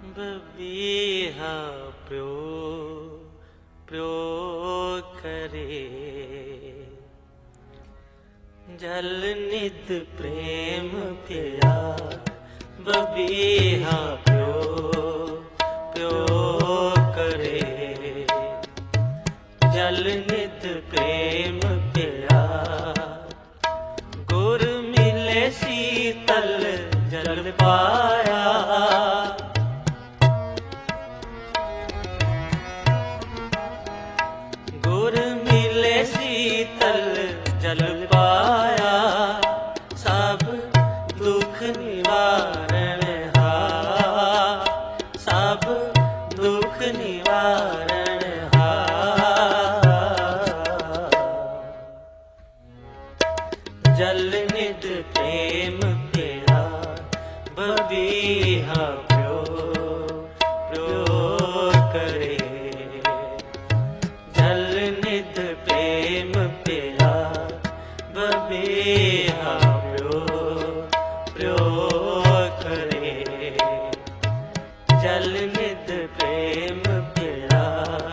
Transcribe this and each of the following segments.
बबीहा प्यो प्यो करे जल नित प्रेम पिया बबीहा प्यो प्यो करे जल नित प्रेम पिया गुर मिले शीतल जल पाया गुर मिले शीतल जल पाया सब दुख निवारण हार सब दुख निवारण हार जल निध प्रेम पिया बबीहा प्यो प्यो करे जल निध प्रेम पिया बबीहा प्यो प्यो करे जल निध प्रेम पिया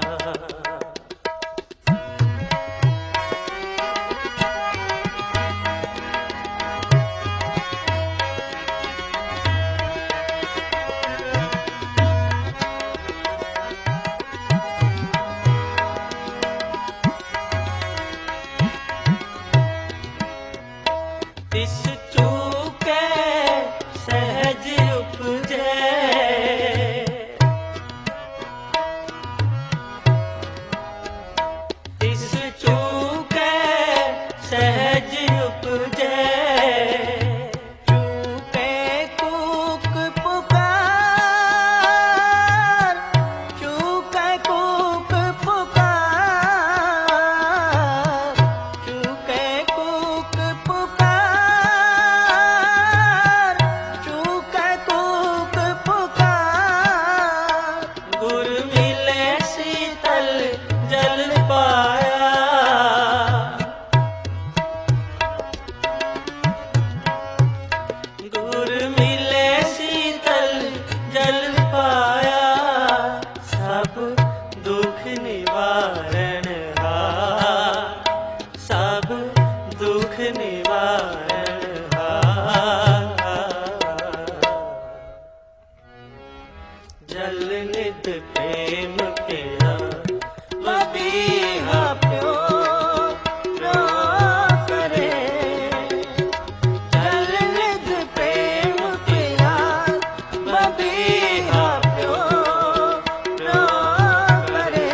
तिस चूके सहज उपजे तिस चूके सहज उपजे चूके कूक पुकार चूके कूक पुकार चूके कूक पुकार चूके कूक पुकार गुर मिले शीतल जल पाया गुर मिले शीतल जल पाया सब दुख निवारण हार सब दुख निवारण हार जल निध प्रेम पिया बबीहा प्यो प्यो करे जल निध प्रेम पिया बबीहा प्यो प्यो करे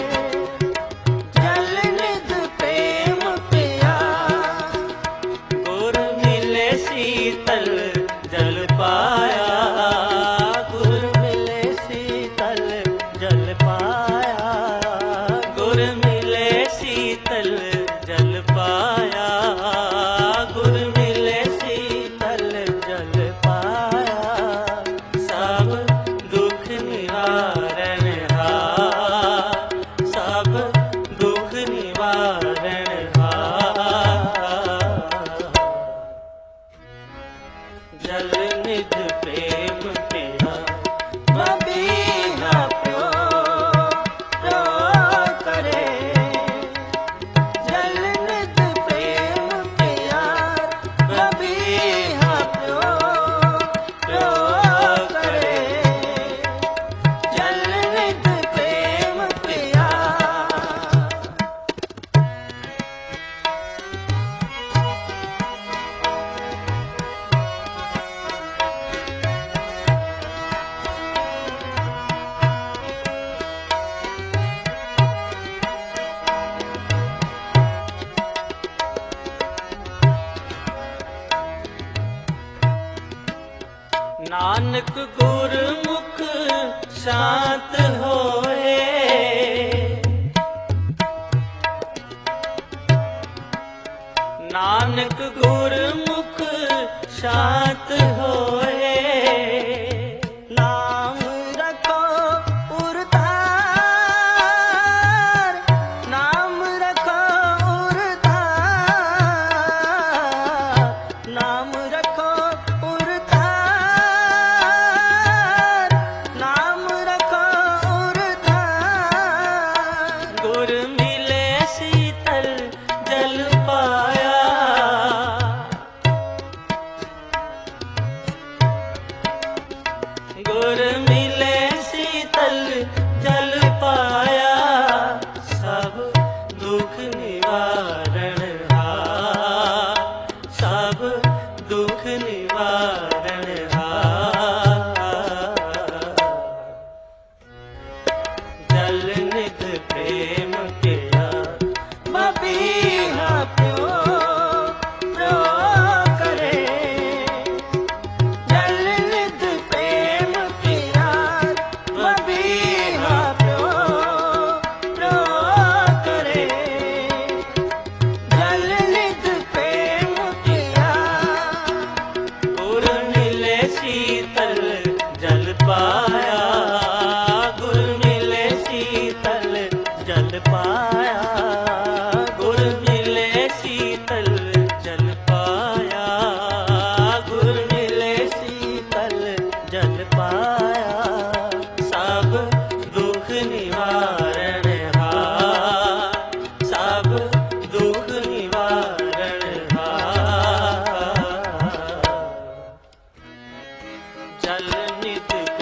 जल निध प्रेम पिया गुर मिले शीतल जल पाया गुर मिले शीतल जल पाया गुर मिले शीतल जल पाया गुर मिले शीतल जल पाया सब दुख निवारण हार सब दुख निवारण हार जल निध प्रेम पिया बबीहा प्यो प्यो करे जल निध प्रेम पिया बबीहा प्यो प्यो करे जल निध प्रेम पिया नानक गुरमुख शांत होए नानक गुरमुख शांत होए नाम रखो उरतार नाम रखो उरतार नाम रखो उरतार नाम शीतल जल पाया, गुर मिले शीतल जल पाया, गुर मिले शीतल जल पाया, गुर मिले शीतल जल पाया। सब दुख निवारण हार, सब दुख निवारण हार। जल नित